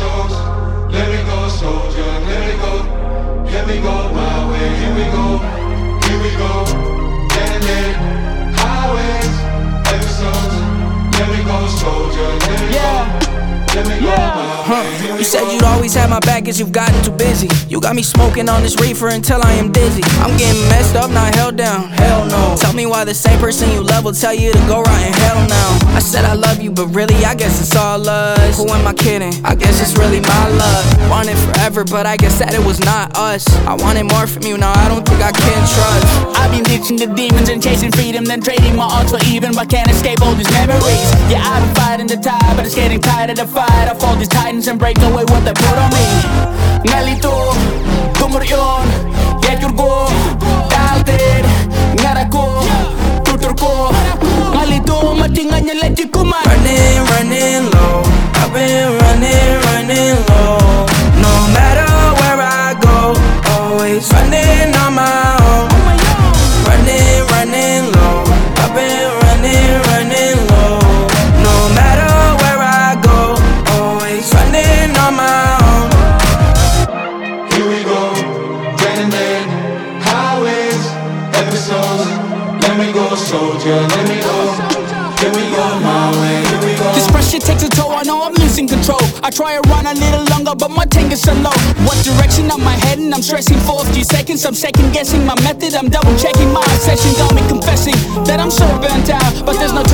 episodes. Let me go, soldier, let me go. Let me go my way, here we go. Here we go, detonate highways, episodes. Let me go, soldier, let me go. Let me go my way. You said you'd always have my back as you've gotten too busy. You got me smoking on this reefer until I am dizzy. I'm getting messed up, not held down, hell no. Tell me why the same person you love will tell you to go right in hell now. I said I love you, but really I guess it's all lust. Who am I kidding? I guess it's really my luck. Wanted forever, but I guess that it was not us. I wanted more from you, now I don't think I can trust. I've been reaching the demons and chasing freedom, then trading my odds for even, but can't escape all these memories. Yeah, I've been fighting the tide, but it's getting tired of the fight. I fall these titans and break away what they put on me. Nalito, gumuryon, yajurgo, dalted, ngarako, tuturko, nalito, matingan niya legit kuman. Running low, I've been running low. No matter where I go, always running on my own. Running low, I've been running low. No matter where I go, always running on my own. Here we go, detonate highways, episodes. Let me go, soldier, let me go. Here we go my way, here we go. This pressure takes a toll, I know I'm losing control. I try to run a little longer, but my tank is so low. What direction am I heading? I'm stressing for a few seconds. I'm second guessing my method, I'm double checking my obsession. Got me confessing that I'm so burnt out, but there's no